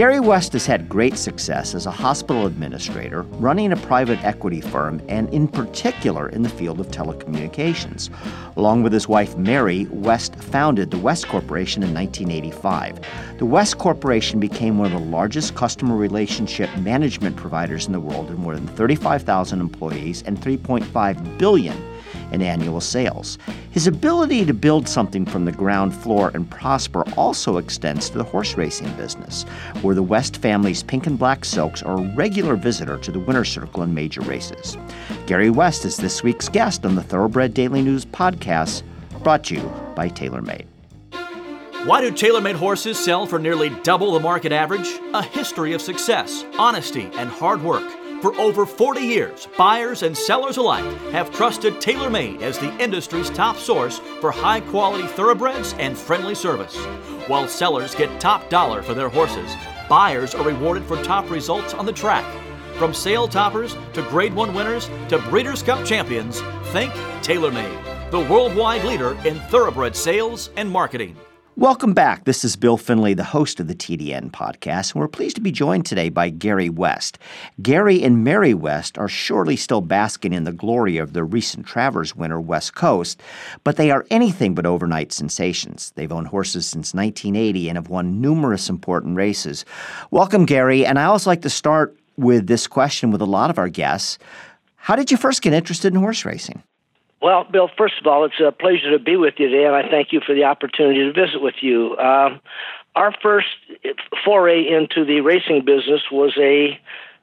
Gary West has had great success as a hospital administrator, running a private equity firm, and in particular in the field of telecommunications. Along with his wife Mary, West founded the West Corporation in 1985. The West Corporation became one of the largest customer relationship management providers in the world, with more than 35,000 employees and $3.5 billion in annual sales. His ability to build something from the ground floor and prosper also extends to the horse racing business, where the West family's pink and black silks are a regular visitor to the winner's circle in major races. Gary West is this week's guest on the Thoroughbred Daily News podcast, brought to you by TaylorMade. Why do TaylorMade horses sell for nearly double the market average? A history of success, honesty, and hard work. For over 40 years, buyers and sellers alike have trusted TaylorMade as the industry's top source for high-quality thoroughbreds and friendly service. While sellers get top dollar for their horses, buyers are rewarded for top results on the track. From sale toppers to Grade 1 winners to Breeders' Cup champions, think TaylorMade, the worldwide leader in thoroughbred sales and marketing. Welcome back. This is Bill Finley, the host of the TDN podcast, and we're pleased to be joined today by Gary West. Gary and Mary West are surely still basking in the glory of the recent Travers winner, West Coast, but they are anything but overnight sensations. They've owned horses since 1980 and have won numerous important races. Welcome, Gary, and I always like to start with this question with a lot of our guests. How did you first get interested in horse racing? Well, Bill, first of all, it's a pleasure to be with you today, and I thank you for the opportunity to visit with you. Our first foray into the racing business was a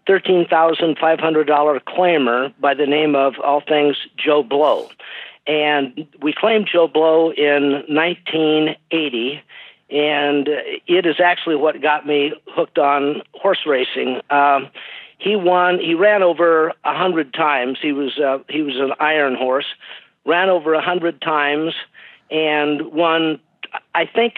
$13,500 claimer by the name of, all things, Joe Blow. And we claimed Joe Blow in 1980, and it is actually what got me hooked on horse racing. He ran over 100 times. He was an iron horse, ran over 100 times, and won, I think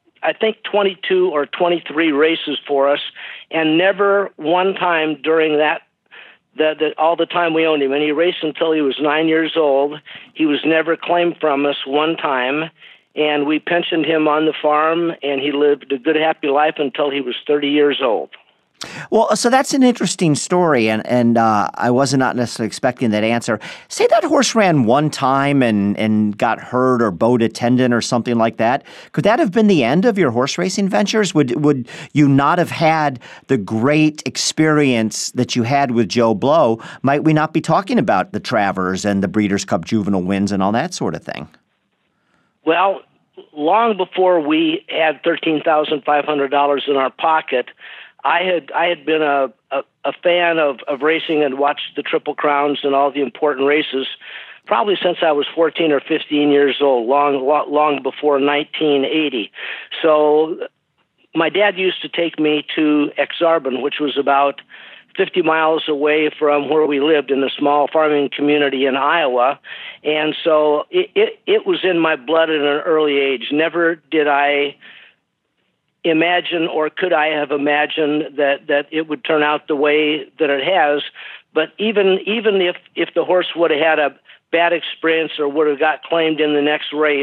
22 or 23 races for us, and never one time during that all the time we owned him. And he raced until he was 9 years old. He was never claimed from us one time, and we pensioned him on the farm, and he lived a good, happy life until he was 30 years old. Well, so that's an interesting story, and I was not necessarily expecting that answer. Say that horse ran one time and got hurt or bowed a tendon or something like that. Could that have been the end of your horse racing ventures? Would you not have had the great experience that you had with Joe Blow? Might we not be talking about the Travers and the Breeders' Cup juvenile wins and all that sort of thing? Well, long before we had $13,500 in our pocket, I had been a fan of racing and watched the Triple Crowns and all the important races probably since I was 14 or 15 years old, long before 1980. So my dad used to take me to Exarban, which was about 50 miles away from where we lived in a small farming community in Iowa. And so it was in my blood at an early age. Never did I imagine, or could I have imagined that it would turn out the way that it has. But even if the horse would have had a bad experience or would have got claimed in the next race,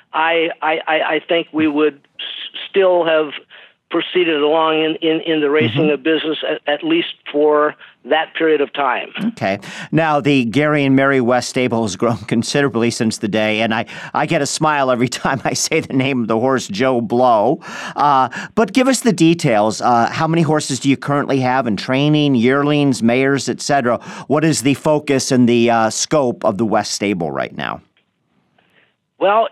I think we would still have proceeded along in the racing of business, at least for that period of time. Okay. Now, the Gary and Mary West stable has grown considerably since the day, and I get a smile every time I say the name of the horse, Joe Blow. But give us the details. How many horses do you currently have in training, yearlings, mares, etc.? What is the focus and the scope of the West stable right now? Well,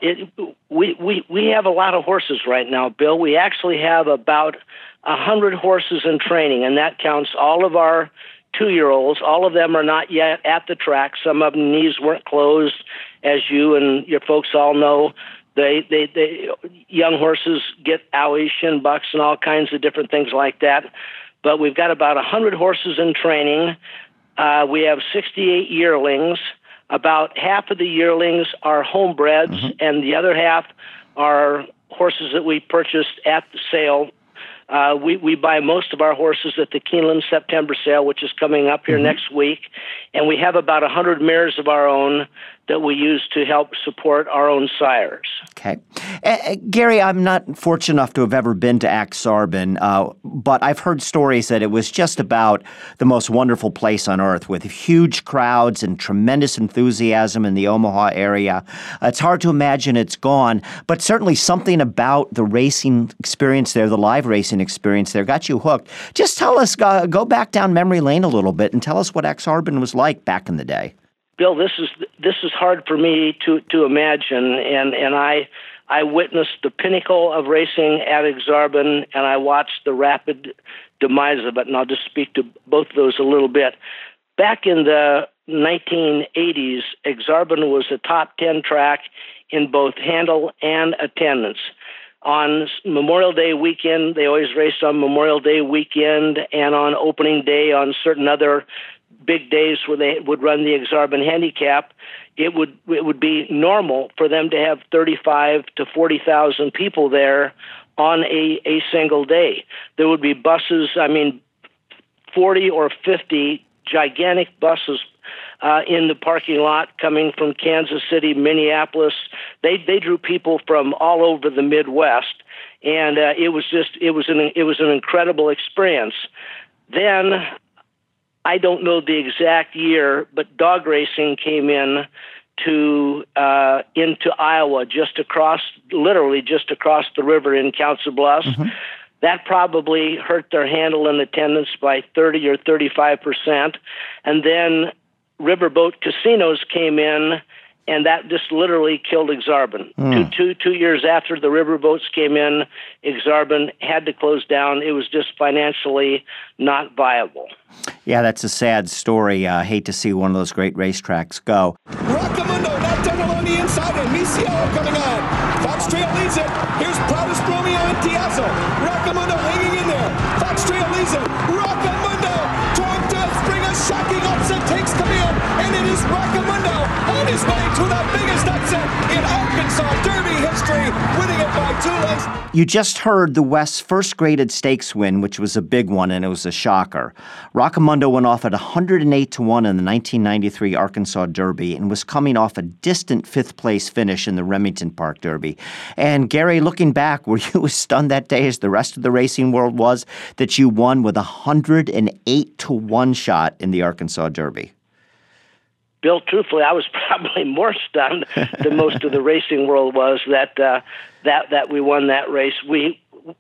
we have a lot of horses right now, Bill. We actually have about 100 horses in training, and that counts all of our 2-year-olds. All of them are not yet at the track. Some of them knees weren't closed, as you and your folks all know. They young horses get owies, shin bucks, and all kinds of different things like that. But we've got about 100 horses in training. We have 68 yearlings. About half of the yearlings are homebreds, and the other half are horses that we purchased at the sale. We buy most of our horses at the Keeneland September sale, which is coming up here next week, and we have about 100 mares of our own that we use to help support our own sires. Okay. Gary, I'm not fortunate enough to have ever been to Ak-Sar-Ben, but I've heard stories that it was just about the most wonderful place on earth with huge crowds and tremendous enthusiasm in the Omaha area. It's hard to imagine it's gone, but certainly something about the racing experience there, the live racing experience there, got you hooked. Just tell us, go back down memory lane a little bit and tell us what Ak-Sar-Ben was like back in the day. Bill, this is hard for me to imagine, and I witnessed the pinnacle of racing at Ak-Sar-Ben, and I watched the rapid demise of it, and I'll just speak to both of those a little bit. Back in the 1980s, Ak-Sar-Ben was a top 10 track in both handle and attendance. On Memorial Day weekend, they always raced on Memorial Day weekend, and on opening day on certain other big days where they would run the Ak-Sar-Ben handicap, it would be normal for them to have 35 to 40,000 people there on a single day. There would be buses, 40 or 50 gigantic buses in the parking lot coming from Kansas City, Minneapolis. They drew people from all over the Midwest, and it was an incredible experience. Then, I don't know the exact year, but dog racing came in into Iowa, literally just across the river in Council Bluffs. Mm-hmm. That probably hurt their handle and attendance by 30 or 35%. And then riverboat casinos came in, and that just literally killed Ak-Sar-Ben. 2 years after the riverboats came in, Ak-Sar-Ben had to close down. It was just financially not viable. Yeah, that's a sad story. I hate to see one of those great racetracks go. Rockamundo, not done along the inside, and Misiello coming on. Fox Trail leads it. Here's Proudest Romeo and Tiazzo. Rockamundo hanging in there. Fox Trail leads it. Rockamundo trying to bring a shocking upset, takes command, and it is Rockamundo on his way to the biggest upset in Arkansas Derby history, winning it by 2 lengths. You just heard the West's first graded stakes win, which was a big one, and it was a shocker. Rockamundo went off at 108-1 in the 1993 Arkansas Derby and was coming off a distant fifth-place finish in the Remington Park Derby. And Gary, looking back, were you as stunned that day as the rest of the racing world was that you won with a 108-1 shot in the Arkansas Derby? Bill, truthfully, I was probably more stunned than most of the racing world was that we won that race. We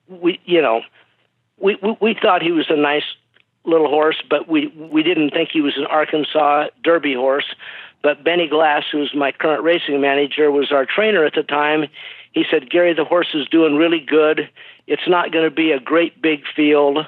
thought he was a nice little horse, but we didn't think he was an Arkansas Derby horse. But Benny Glass, who's my current racing manager, was our trainer at the time. He said, "Gary, the horse is doing really good. It's not going to be a great big field.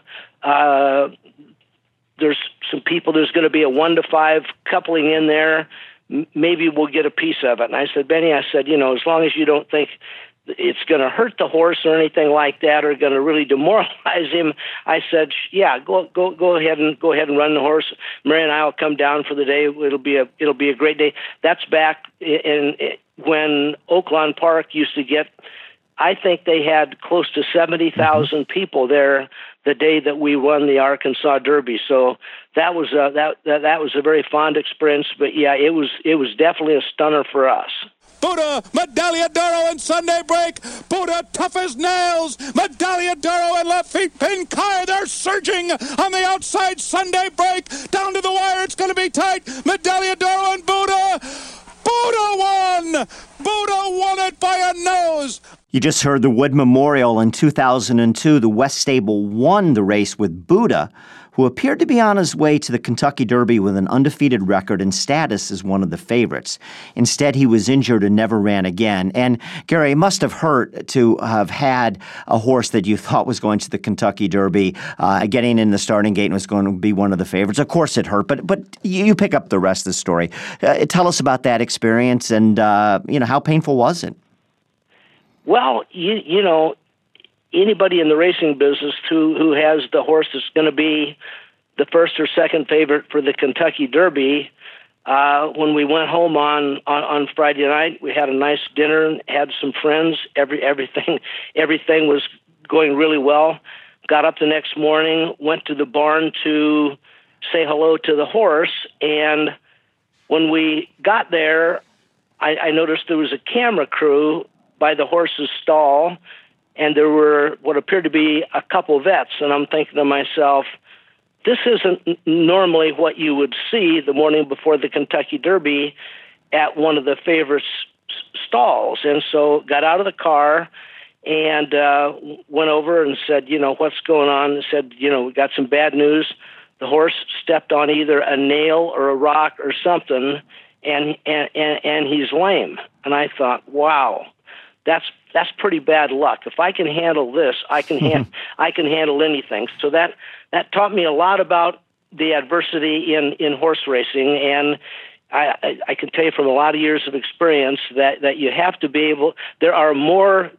There's some people, there's going to be a 1-5 coupling in there. Maybe we'll get a piece of it." And I said, "Benny," I said, as long as you don't think it's going to hurt the horse or anything like that, or going to really demoralize him, I said, "Yeah, go ahead and run the horse. Mary and I will come down for the day. It'll be a great day." That's back when Oaklawn Park used to get, I think they had close to 70,000 people there the day that we won the Arkansas Derby. So that was a very fond experience. But yeah, it was definitely a stunner for us. Buddha, Medaglia d'Oro and Sunday Break. Buddha tough as nails. Medaglia d'Oro and Lafitte Pincare. They're surging on the outside. Sunday Break down to the wire. It's going to be tight. Medaglia d'Oro and Buddha. Buddha won. Buddha won it by a nose. You just heard the Wood Memorial in 2002. The West Stable won the race with Buddha, who appeared to be on his way to the Kentucky Derby with an undefeated record and status as one of the favorites. Instead, he was injured and never ran again. And, Gary, it must have hurt to have had a horse that you thought was going to the Kentucky Derby, getting in the starting gate and was going to be one of the favorites. Of course it hurt, but you pick up the rest of the story. Tell us about that experience and, how painful was it? Well, anybody in the racing business who has the horse that's going to be the first or second favorite for the Kentucky Derby, when we went home on Friday night, we had a nice dinner, had some friends. Everything was going really well. Got up the next morning, went to the barn to say hello to the horse, and when we got there, I noticed there was a camera crew by the horse's stall, and there were what appeared to be a couple vets. And I'm thinking to myself, this isn't normally what you would see the morning before the Kentucky Derby at one of the favorite stalls. And so got out of the car and went over and said, what's going on? And said, we got some bad news. The horse stepped on either a nail or a rock or something, and he's lame. And I thought, wow, that's pretty bad luck. If I can handle this, I can handle anything. So that taught me a lot about the adversity in horse racing, and I can tell you from a lot of years of experience that you have to be able. There are more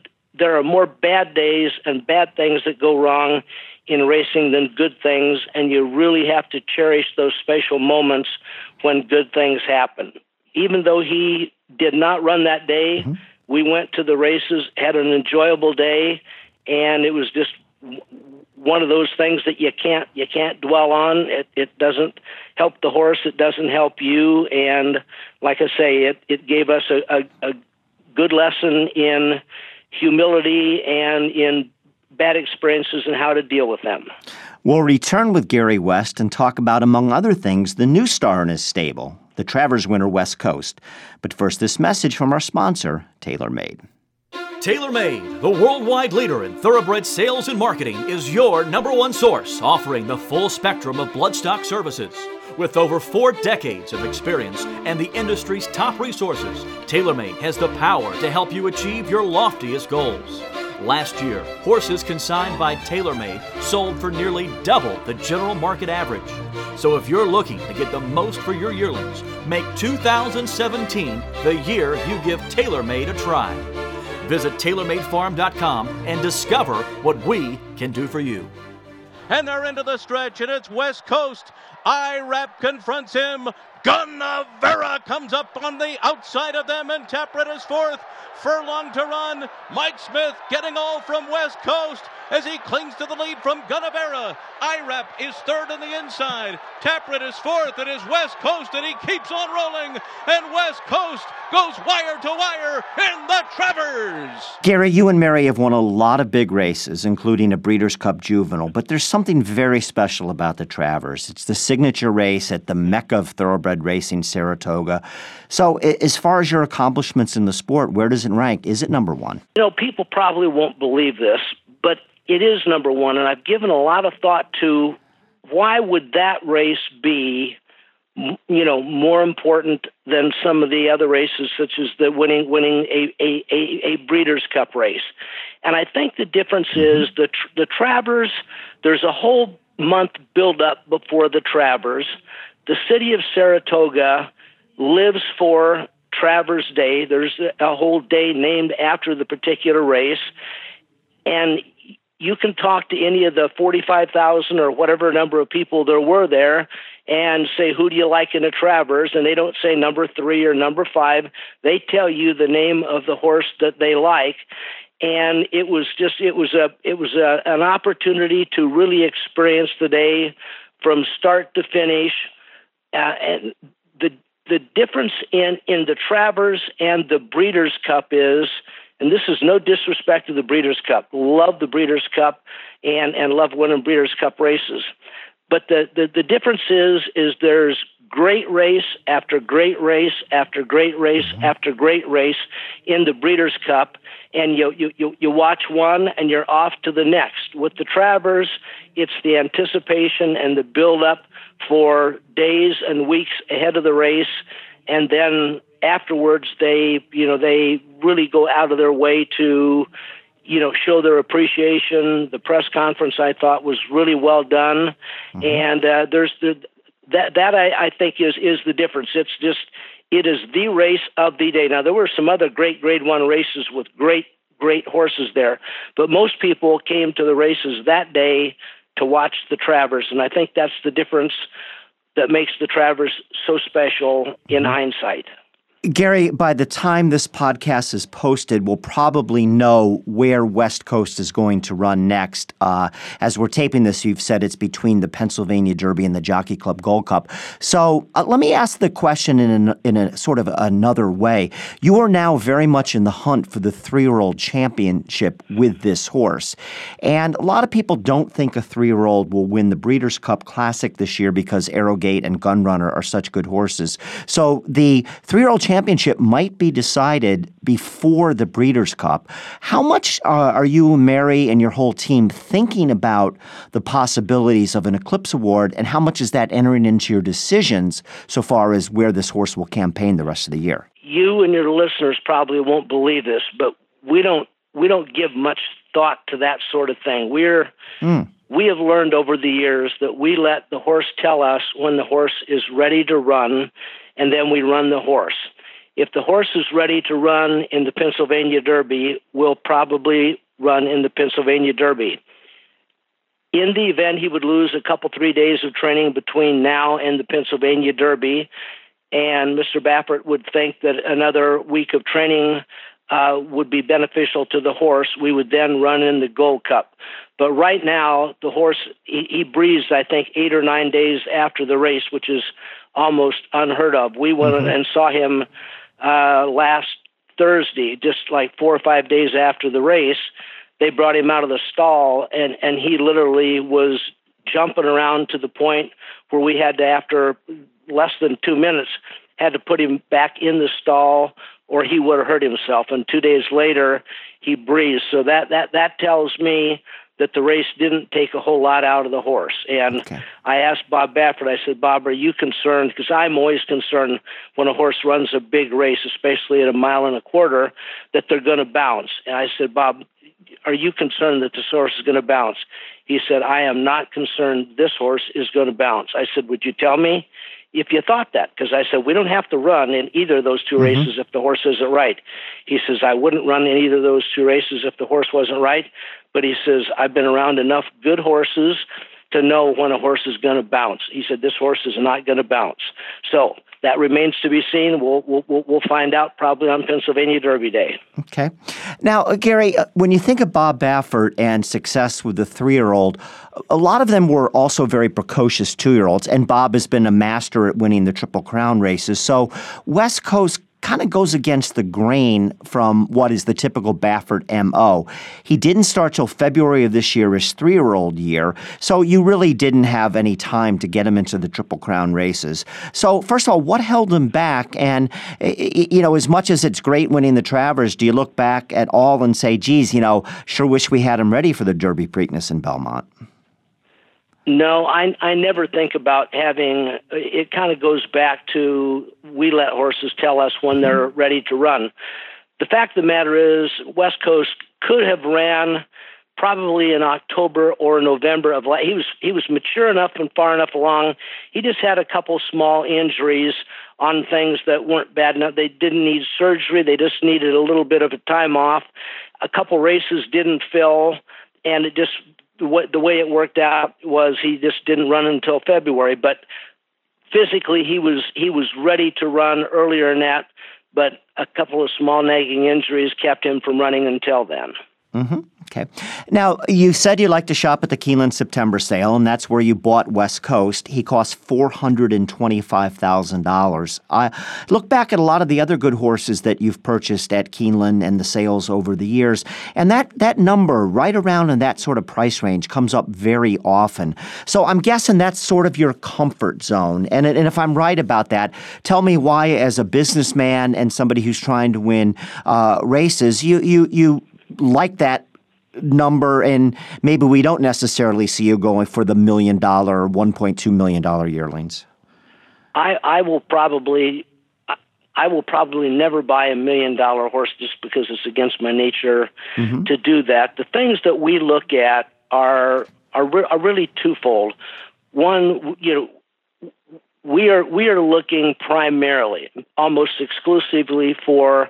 bad days and bad things that go wrong in racing than good things, and you really have to cherish those special moments when good things happen. Even though he did not run that day, we went to the races, had an enjoyable day, and it was just one of those things that you can't dwell on. It doesn't help the horse. It doesn't help you. And like I say, it gave us a good lesson in humility and in bad experiences and how to deal with them. We'll return with Gary West and talk about, among other things, the new star in his stable, the Travers winner West Coast. But first, this message from our sponsor, TaylorMade. TaylorMade, the worldwide leader in thoroughbred sales and marketing, is your number one source, offering the full spectrum of bloodstock services. With over 4 decades of experience and the industry's top resources, TaylorMade has the power to help you achieve your loftiest goals. Last year, horses consigned by TaylorMade sold for nearly double the general market average. So if you're looking to get the most for your yearlings, make 2017 the year you give TaylorMade a try. Visit TaylorMadeFarm.com and discover what we can do for you. And they're into the stretch, and it's West Coast. IRAP confronts him. Gunnavera comes up on the outside of them, and Tapwrit is fourth. Furlong to run. Mike Smith getting all from West Coast as he clings to the lead from Gunnavera. IRAP is third on the inside. Tapwrit is fourth. It is West Coast, and he keeps on rolling. And West Coast goes wire to wire in the Travers. Gary, you and Mary have won a lot of big races, including a Breeders' Cup Juvenile, but there's something very special about the Travers. It's the signature race at the Mecca of thoroughbred racing, Saratoga. So as far as your accomplishments in the sport, where does it rank? Is it number one? People probably won't believe this, but it is number one, and I've given a lot of thought to why would that race be, more important than some of the other races, such as the winning a Breeders' Cup race. And I think the difference is the Travers. There's a whole month build up before the Travers. The city of Saratoga lives for Travers Day. There's a whole day named after the particular race, and you can talk to any of the 45,000 or whatever number of people there were there and say, who do you like in a Travers? And they don't say number 3 or number 5. They tell you the name of the horse that they like. And it was an opportunity to really experience the day from start to finish. And the difference in the Travers and the Breeders' Cup is, and this is no disrespect to the Breeders' Cup. Love the Breeders' Cup and love winning Breeders' Cup races. But the difference is there's great race after great race after great race after great race in the Breeders' Cup, and you watch one and you're off to the next. With the Travers, it's the anticipation and the build-up for days and weeks ahead of the race, and then afterwards they really go out of their way to show their appreciation. The press conference, I thought, was really well done, and there's that I think is the difference. It is the race of the day. Now there were some other great Grade 1 races with great horses there, but most people came to the races that day to watch the Travers, and I think that's the difference that makes the Travers so special in hindsight. Gary, by the time this podcast is posted, we'll probably know where West Coast is going to run next. As we're taping this, you've said it's between the Pennsylvania Derby and the Jockey Club Gold Cup. So let me ask the question in a sort of another way. You are now very much in the hunt for the 3-year-old championship with this horse. And a lot of people don't think a 3-year-old will win the Breeders' Cup Classic this year because Arrogate and Gunrunner are such good horses. So the 3-year-old championship might be decided before the Breeders' Cup. How much are you, Mary, and your whole team thinking about the possibilities of an Eclipse Award, and how much is that entering into your decisions so far as where this horse will campaign the rest of the year? You and your listeners probably won't believe this, but we don't give much thought to that sort of thing. We have learned over the years that we let the horse tell us when the horse is ready to run, and then we run the horse. If the horse is ready to run in the Pennsylvania Derby, we'll probably run in the Pennsylvania Derby. In the event he would lose a couple, 3 days of training between now and the Pennsylvania Derby, and Mr. Baffert would think that another week of training would be beneficial to the horse, we would then run in the Gold Cup. But right now, the horse, he breathes, I think, 8 or 9 days after the race, which is almost unheard of. We went and saw him last Thursday, just like 4 or 5 days after the race. They brought him out of the stall, and he literally was jumping around to the point where we had to, after less than 2 minutes, had to put him back in the stall or he would have hurt himself. And 2 days later, he breathed. So that tells me that the race didn't take a whole lot out of the horse. And I asked Bob Baffert, I said, Bob, are you concerned? Because I'm always concerned when a horse runs a big race, especially at 1.25 miles, that they're going to bounce. And I said, Bob, are you concerned that this horse is going to bounce? He said, I am not concerned this horse is going to bounce. I said, would you tell me if you thought that? Because I said, we don't have to run in either of those two races if the horse isn't right. He says, I wouldn't run in either of those two races if the horse wasn't right. But he says, I've been around enough good horses to know when a horse is going to bounce. He said, this horse is not going to bounce. So that remains to be seen. We'll find out probably on Pennsylvania Derby Day. Okay. Now, Gary, when you think of Bob Baffert and success with the 3-year-old, a lot of them were also very precocious 2-year-olds, and Bob has been a master at winning the Triple Crown races. So West Coast kind of goes against the grain from what is the typical Baffert MO. He didn't start till February of this year, his 3-year-old year, so you really didn't have any time to get him into the Triple Crown races. So first of all, what held him back? And, as much as it's great winning the Travers, do you look back at all and say, geez, sure wish we had him ready for the Derby Preakness in Belmont? No, I never think about having, it kind of goes back to we let horses tell us when they're ready to run. The fact of the matter is West Coast could have ran probably in October or November of he was mature enough and far enough along. He just had a couple small injuries on things that weren't bad enough. They didn't need surgery. They just needed a little bit of a time off. A couple races didn't fill, and it just, the way it worked out was he just didn't run until February. But physically, he was ready to run earlier than that, but a couple of small nagging injuries kept him from running until then. Okay. Now, you said you like to shop at the Keeneland September sale, and that's where you bought West Coast. He cost $425,000. Look back at a lot of the other good horses that you've purchased at Keeneland and the sales over the years, and that number right around in that sort of price range comes up very often. So I'm guessing that's sort of your comfort zone. And if I'm right about that, tell me why, as a businessman and somebody who's trying to win races, you like that number, and maybe we don't necessarily see you going for the $1 million or $1.2 million yearlings. I will probably never buy $1 million horse just because it's against my nature to do that. The things that we look at are really twofold. One, we are looking primarily, almost exclusively, for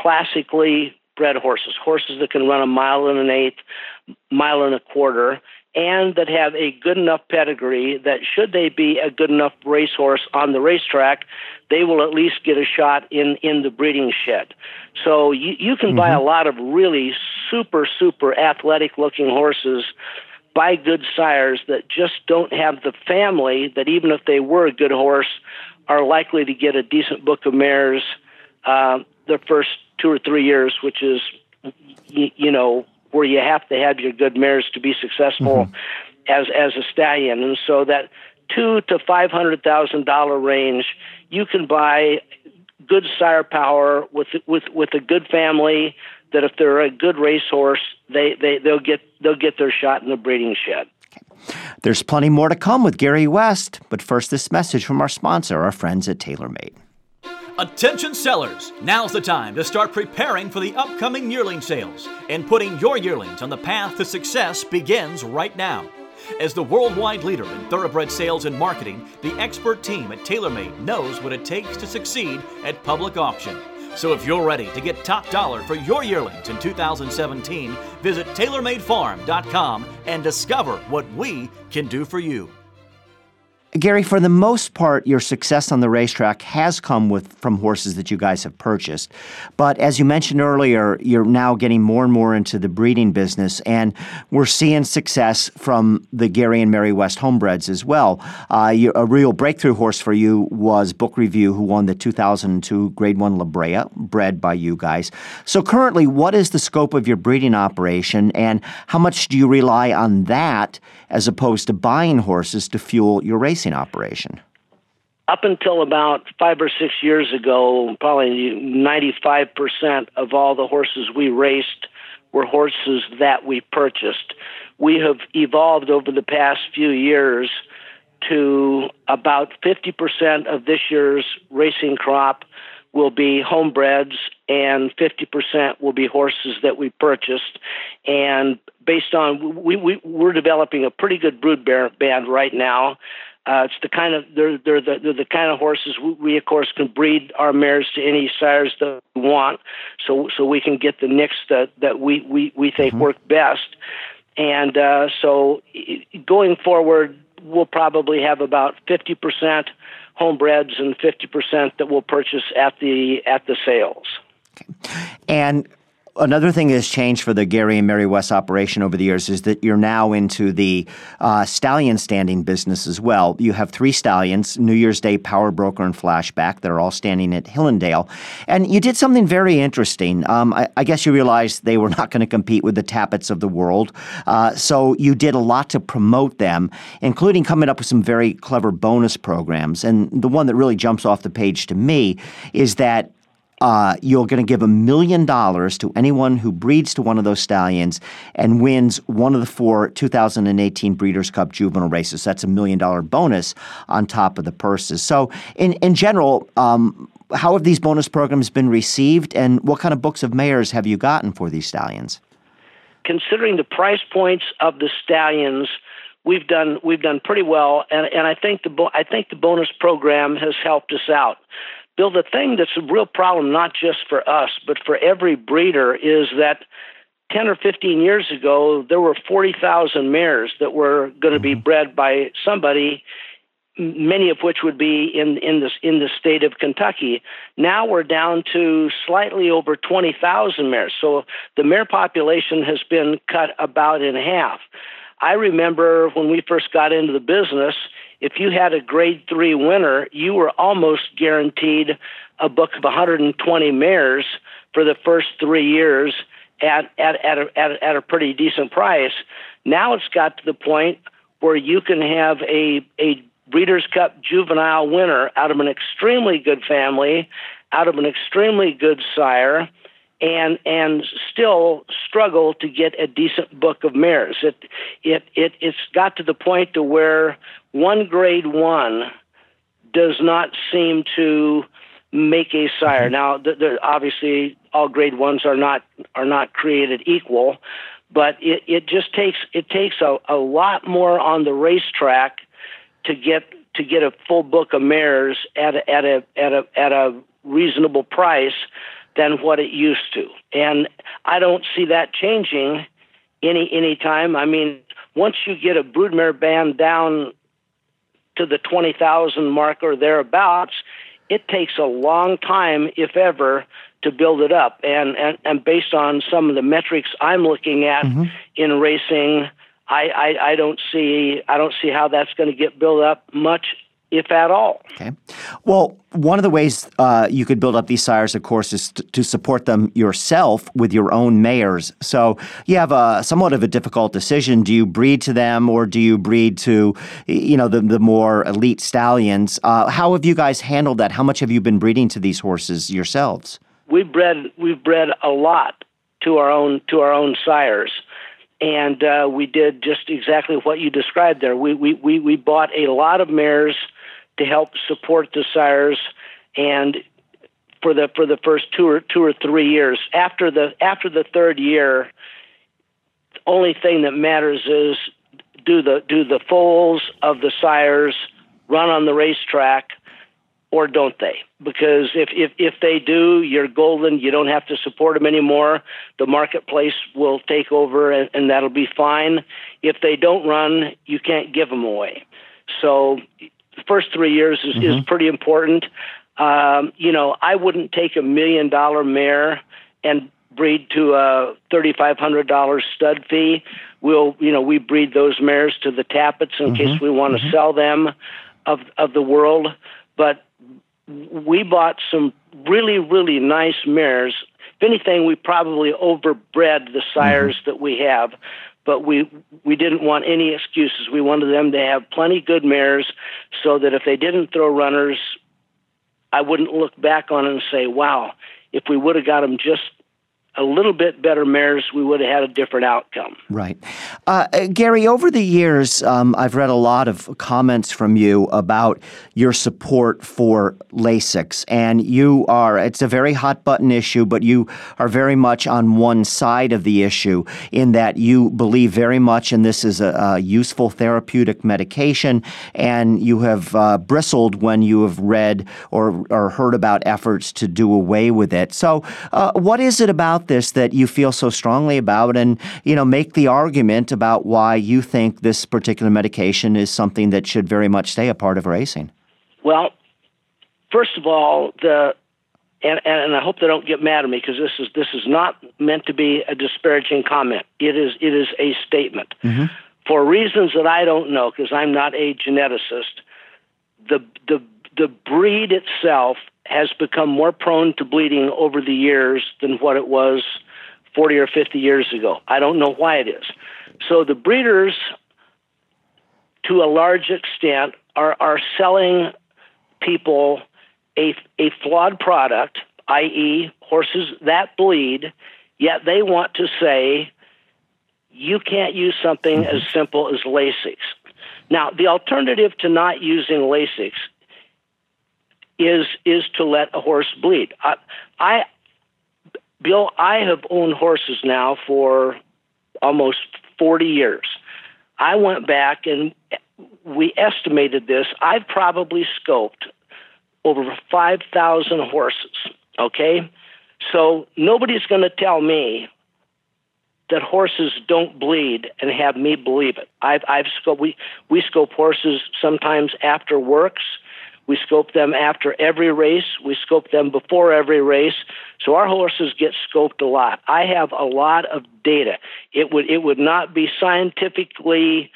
classically bred horses that can run 1 1/8 miles, 1 1/4 miles, and that have a good enough pedigree that should they be a good enough racehorse on the racetrack, they will at least get a shot in the breeding shed. So you can buy a lot of really super, super athletic-looking horses by good sires that just don't have the family that, even if they were a good horse, are likely to get a decent book of mares the first 2 or 3 years, which is, where you have to have your good mares to be successful as a stallion. And so that $200,000 to $500,000 range, you can buy good sire power with a good family that, if they're a good racehorse, they'll get their shot in the breeding shed. There's plenty more to come with Gary West, but first this message from our sponsor, our friends at TaylorMade. Attention sellers, now's the time to start preparing for the upcoming yearling sales, and putting your yearlings on the path to success begins right now. As the worldwide leader in thoroughbred sales and marketing, the expert team at TaylorMade knows what it takes to succeed at public auction. So if you're ready to get top dollar for your yearlings in 2017, visit TaylorMadeFarm.com and discover what we can do for you. Gary, for the most part, your success on the racetrack has come from horses that you guys have purchased. But as you mentioned earlier, you're now getting more and more into the breeding business, and we're seeing success from the Gary and Mary West homebreds as well. A real breakthrough horse for you was Book Review, who won the 2002 Grade 1 La Brea, bred by you guys. So currently, what is the scope of your breeding operation, and how much do you rely on that as opposed to buying horses to fuel your racing operation? Up until about 5 or 6 years ago, probably 95% of all the horses we raced were horses that we purchased. We have evolved over the past few years to about 50% of this year's racing crop will be homebreds, and 50% will be horses that we purchased. And based on, we're developing a pretty good brood band right now. It's the kind of they're the kind of horses we of course can breed our mares to any sires that we want, so we can get the nicks that we think work best. And so going forward, we'll probably have about 50% homebreds and 50% that we'll purchase at the sales. And another thing that's changed for the Gary and Mary West operation over the years is that you're now into the stallion standing business as well. You have 3 stallions, New Year's Day, Power Broker, and Flashback, that are all standing at Hillendale. And you did something very interesting. I guess you realized they were not going to compete with the Tappets of the world. So you did a lot to promote them, including coming up with some very clever bonus programs. And the one that really jumps off the page to me is that you're going to give $1 million to anyone who breeds to one of those stallions and wins one of the 4 2018 Breeders' Cup juvenile races. That's $1 million bonus on top of the purses. So in general, how have these bonus programs been received, and what kind of books of mares have you gotten for these stallions? Considering the price points of the stallions, we've done pretty well, and I think the bonus program has helped us out. Bill, the thing that's a real problem, not just for us, but for every breeder, is that 10 or 15 years ago, there were 40,000 mares that were going to be bred by somebody, many of which would be in the state of Kentucky. Now we're down to slightly over 20,000 mares. So the mare population has been cut about in half. I remember when we first got into the business, if you had a grade 3 winner, you were almost guaranteed a book of 120 mares for the first 3 years at a pretty decent price. Now it's got to the point where you can have a Breeders' Cup juvenile winner out of an extremely good family, out of an extremely good sire, and still struggle to get a decent book of mares. It's got to the point to where one grade 1 does not seem to make a sire. Now, obviously, all grade 1s are not created equal, but it takes a lot more on the racetrack to get a full book of mares at a reasonable price than what it used to. And I don't see that changing any time. I mean, once you get a broodmare band down to the 20,000 mark or thereabouts, it takes a long time, if ever, to build it up. And based on some of the metrics I'm looking at in racing, I don't see how that's going to get built up much, if at all. Okay. Well, one of the ways you could build up these sires, of course, is to support them yourself with your own mares. So you have a somewhat of a difficult decision. Do you breed to them, or do you breed to, the more elite stallions? How have you guys handled that? How much have you been breeding to these horses yourselves? We've bred a lot to our own sires. And we did just exactly what you described there. We bought a lot of mares to help support the sires, and for the first two or 3 years. After the third year, the only thing that matters is do the foals of the sires run on the racetrack, or don't they? Because if they do, you're golden. You don't have to support them anymore. The marketplace will take over, and that'll be fine. If they don't run, you can't give them away. So the first 3 years is pretty important. I wouldn't take $1 million mare and breed to a $3,500 stud fee. We breed those mares to the Tappets in case we want to sell them of the world. But we bought some really, really nice mares. If anything, we probably overbred the sires that we have, but we didn't want any excuses. We wanted them to have plenty good mares so that if they didn't throw runners, I wouldn't look back on it and say, wow, if we would have got them just a little bit better mares, we would have had a different outcome. Right. Gary, over the years, I've read a lot of comments from you about your support for Lasix, and it's a very hot button issue, but you are very much on one side of the issue in that you believe very much in this as a useful therapeutic medication, and you have bristled when you have read or heard about efforts to do away with it. So what is it about this that you feel so strongly about, and make the argument about why you think this particular medication is something that should very much stay a part of racing? Well, first of all, and I hope they don't get mad at me, because this is not meant to be a disparaging comment. It is a statement. For reasons that I don't know, because I'm not a geneticist, the breed itself has become more prone to bleeding over the years than what it was 40 or 50 years ago. I don't know why it is. So the breeders, to a large extent, are selling people a flawed product, i.e. horses that bleed, yet they want to say you can't use something as simple as Lasix. Now, the alternative to not using Lasix is to let a horse bleed. Bill, I have owned horses now for almost 40 years. I went back and we estimated this. I've probably scoped over 5,000 horses, okay? So nobody's going to tell me that horses don't bleed and have me believe it. I've scoped. We scope horses sometimes after works. We scope them after every race. We scope them before every race. So our horses get scoped a lot. I have a lot of data. It would not be scientifically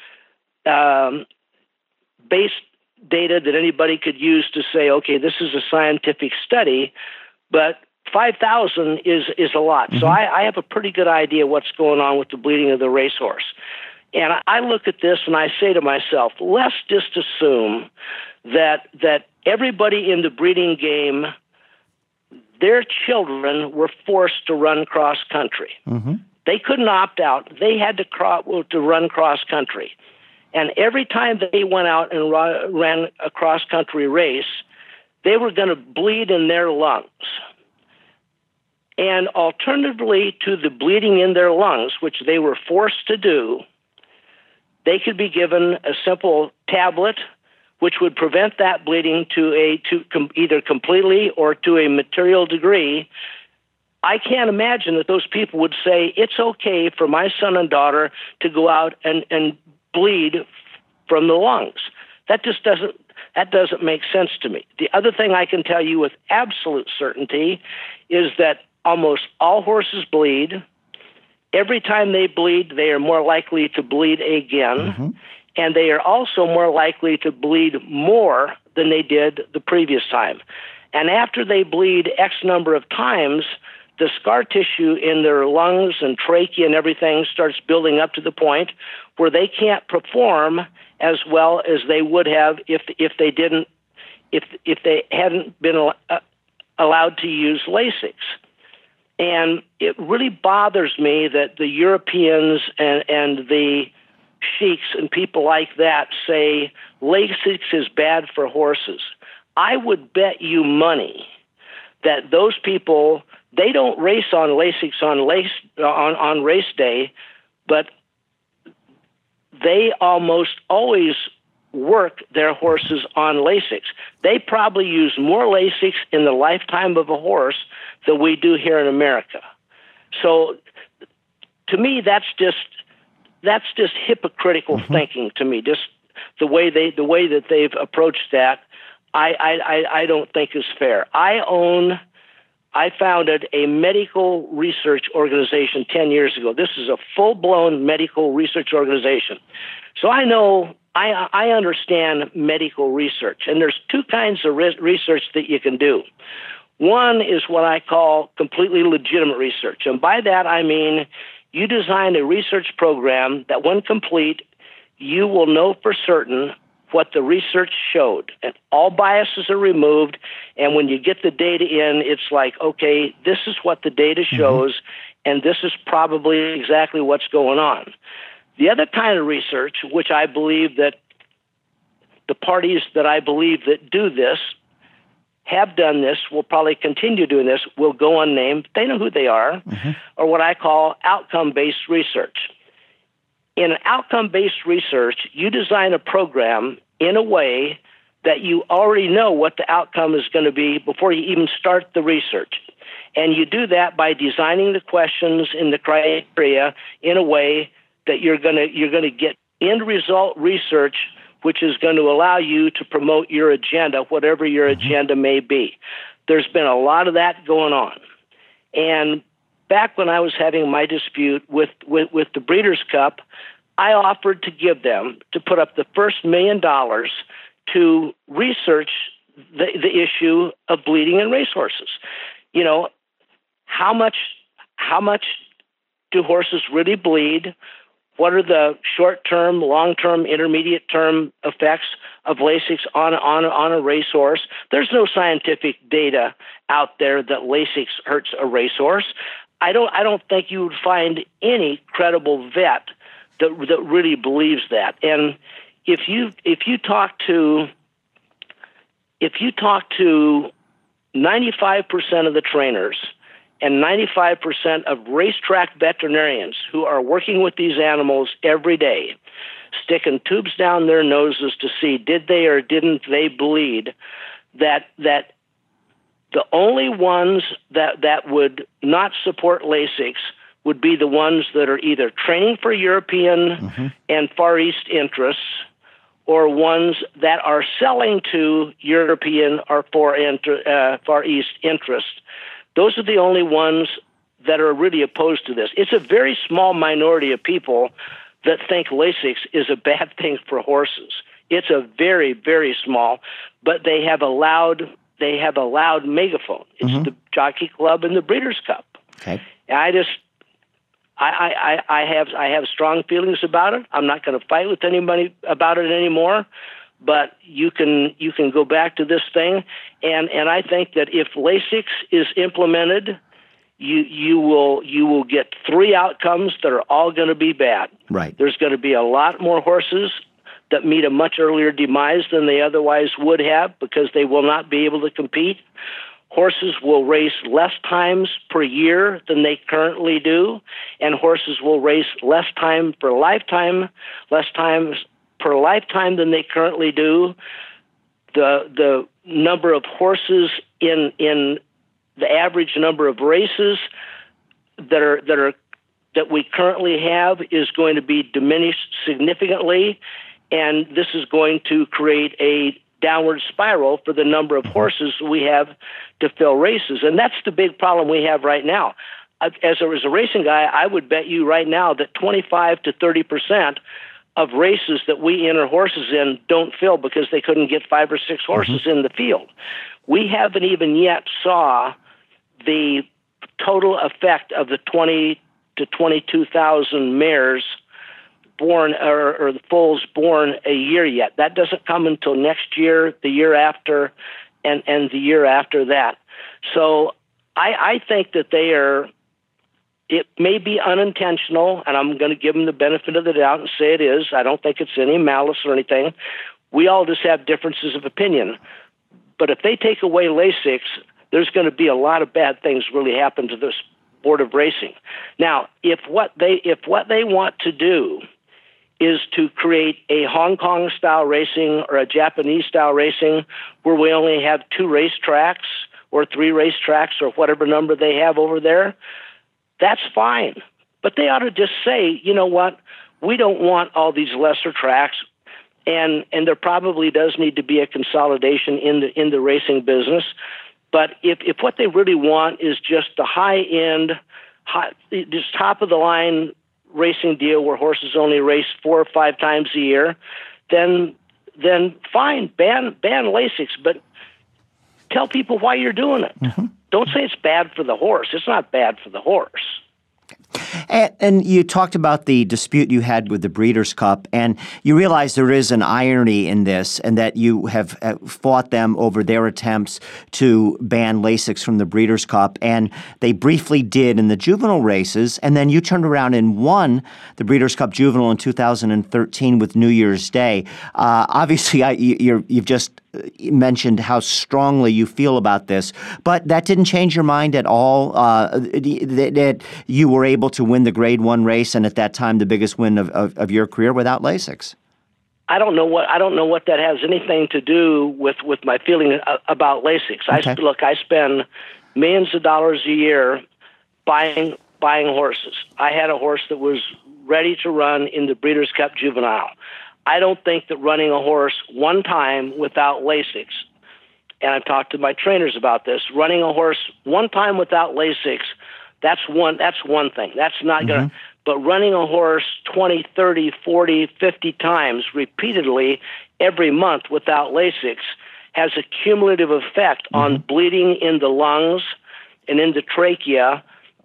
based data that anybody could use to say, okay, this is a scientific study, but 5,000 is a lot. So I have a pretty good idea what's going on with the bleeding of the racehorse. And I look at this and I say to myself, let's just assume that everybody in the breeding game, their children were forced to run cross country. They couldn't opt out. They had to run cross country. And every time they went out and ran a cross country race, they were going to bleed in their lungs. And alternatively to the bleeding in their lungs, which they were forced to do, they could be given a simple tablet which would prevent that bleeding either completely or to a material degree, I can't imagine that those people would say it's okay for my son and daughter to go out and bleed from the lungs. That just doesn't make sense to me. The other thing I can tell you with absolute certainty is that almost all horses bleed. Every time they bleed, they are more likely to bleed again, and they are also more likely to bleed more than they did the previous time. And after they bleed X number of times, the scar tissue in their lungs and trachea and everything starts building up to the point where they can't perform as well as they would have if they hadn't been allowed to use Lasix. And it really bothers me that the Europeans and the sheiks and people like that say Lasix is bad for horses. I would bet you money that those people, they don't race on Lasix on race day, but they almost always work their horses on Lasix. They probably use more Lasix in the lifetime of a horse than we do here in America. So to me, that's just hypocritical thinking to me. Just the way that they've approached that, I don't think is fair. I founded a medical research organization 10 years ago. This is a full-blown medical research organization. So I understand medical research, and there's two kinds of research that you can do. One is what I call completely legitimate research, and by that I mean you design a research program that when complete, you will know for certain what the research showed, and all biases are removed, and when you get the data in, it's like, okay, this is what the data shows, and this is probably exactly what's going on. The other kind of research, which I believe that the parties that I believe that do this, have done this, will probably continue doing this, will go unnamed, they know who they are, or what I call outcome-based research. In outcome-based research, you design a program in a way that you already know what the outcome is going to be before you even start the research. And you do that by designing the questions and the criteria in a way that you're going to get end result research, which is going to allow you to promote your agenda, whatever your agenda may be. There's been a lot of that going on. And back when I was having my dispute with the Breeders' Cup, I offered to give them, to put up the first $1 million to research the issue of bleeding in racehorses. You know, how much do horses really bleed? What are the short-term, long-term, intermediate-term effects of Lasix on a racehorse? There's no scientific data out there that Lasix hurts a racehorse. I don't think you would find any credible vet that really believes that. And if you talk to 95% of the trainers and 95% of racetrack veterinarians who are working with these animals every day, sticking tubes down their noses to see did they or didn't they bleed, that the only ones that would not support Lasix would be the ones that are either training for European and Far East interests, or ones that are selling to European or Far East interests. Those are the only ones that are really opposed to this. It's a very small minority of people that think Lasix is a bad thing for horses. It's a very, very small, but they have a loud megaphone. It's the Jockey Club and the Breeders' Cup. Okay. And I have strong feelings about it. I'm not going to fight with anybody about it anymore. But you can go back to this thing, and I think that if Lasix is implemented, you will get three outcomes that are all going to be bad. Right. There's going to be a lot more horses that meet a much earlier demise than they otherwise would have because they will not be able to compete. Horses will race less times per year than they currently do, and horses will race less times per lifetime than they currently do. The number of horses in the average number of races that we currently have is going to be diminished significantly, and this is going to create a downward spiral for the number of horses we have to fill races. And that's the big problem we have right now. As a racing guy, I would bet you right now that 25 to 30% of races that we enter horses in don't fill because they couldn't get 5 or 6 horses in the field. We haven't even yet saw the total effect of the 20 to 22,000 mares born or the foals born a year yet. That doesn't come until next year, the year after, and the year after that. So I think that it may be unintentional, and I'm going to give them the benefit of the doubt and say it is. I don't think it's any malice or anything. We all just have differences of opinion. But if they take away Lasix, there's going to be a lot of bad things really happen to this sport of racing. Now, if what they want to do is to create a Hong Kong style racing or a Japanese style racing where we only have 2 racetracks or 3 racetracks or whatever number they have over there, that's fine. But they ought to just say, you know what, we don't want all these lesser tracks, and there probably does need to be a consolidation in the racing business. But if what they really want is just the high-end, just top-of-the-line racing deal where horses only race 4 or 5 times a year, then fine, ban Lasix, but tell people why you're doing it. Mm-hmm. Don't say it's bad for the horse. It's not bad for the horse. And you talked about the dispute you had with the Breeders' Cup, and you realize there is an irony in this, and that you have fought them over their attempts to ban Lasix from the Breeders' Cup, and they briefly did in the juvenile races, and then you turned around and won the Breeders' Cup Juvenile in 2013 with New Year's Day. Obviously, you've just mentioned how strongly you feel about this, but that didn't change your mind at all, that you were able to win the Grade 1 race, and at that time the biggest win of your career without Lasix. I don't know what that has anything to do with my feeling about Lasix. Okay. I spend millions of dollars a year buying horses. I had a horse that was ready to run in the Breeders' Cup Juvenile. I don't think that running a horse one time without Lasix, and I've talked to my trainers about this, running a horse one time without Lasix, that's one thing. That's not going to, but running a horse 20, 30, 40, 50 times repeatedly every month without Lasix has a cumulative effect on bleeding in the lungs and in the trachea,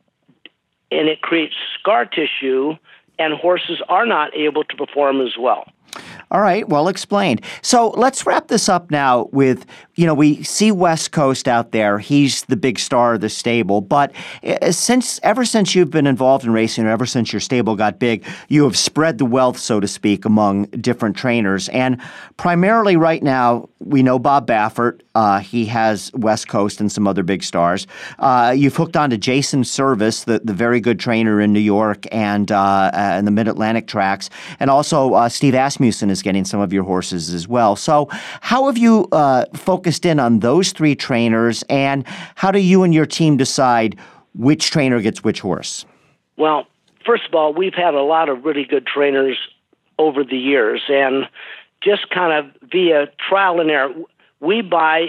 and it creates scar tissue, and horses are not able to perform as well. All right, well explained. So let's wrap this up now with, we see West Coast out there. He's the big star of the stable. But ever since you've been involved in racing, or ever since your stable got big, you have spread the wealth, so to speak, among different trainers. And primarily right now, we know Bob Baffert. He has West Coast and some other big stars. You've hooked on to Jason Service, the very good trainer in New York and in the Mid-Atlantic tracks. And also Steve Asmussen is getting some of your horses as well. So how have you focused in on those 3 trainers, and how do you and your team decide which trainer gets which horse? Well, first of all, we've had a lot of really good trainers over the years, and just kind of via trial and error, we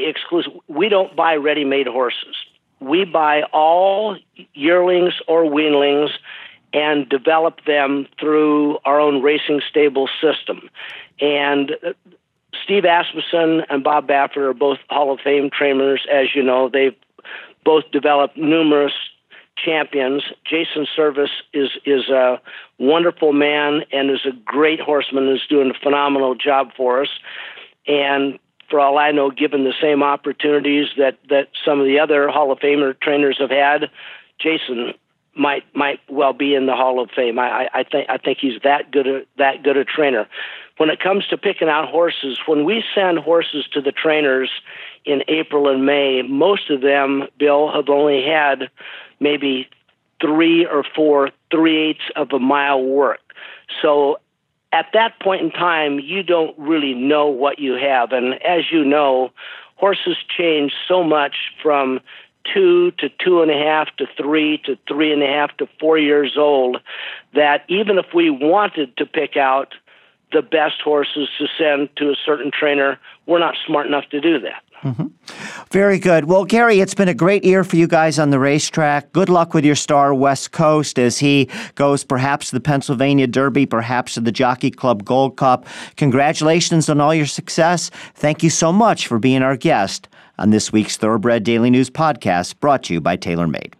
don't buy ready-made horses. We buy all yearlings or weanlings and develop them through our own racing stable system. And Steve Asmussen and Bob Baffert are both Hall of Fame trainers, as you know. They've both developed numerous champions. Jason Service is a wonderful man and is a great horseman, is doing a phenomenal job for us. And for all I know, given the same opportunities that some of the other Hall of Famer trainers have had, Jason might well be in the Hall of Fame. I think he's that good a trainer. When it comes to picking out horses, when we send horses to the trainers in April and May, most of them, Bill, have only had maybe 3 or 4 3/8 of a mile work. So at that point in time, you don't really know what you have. And as you know, horses change so much from 2 to 2.5 to 3 to 3.5 to 4 years old, that even if we wanted to pick out the best horses to send to a certain trainer, we're not smart enough to do that. Mm-hmm. Very good. Well, Gary, it's been a great year for you guys on the racetrack. Good luck with your star, West Coast, as he goes perhaps to the Pennsylvania Derby, perhaps to the Jockey Club Gold Cup. Congratulations on all your success. Thank you so much for being our guest on this week's Thoroughbred Daily News podcast, brought to you by TaylorMade.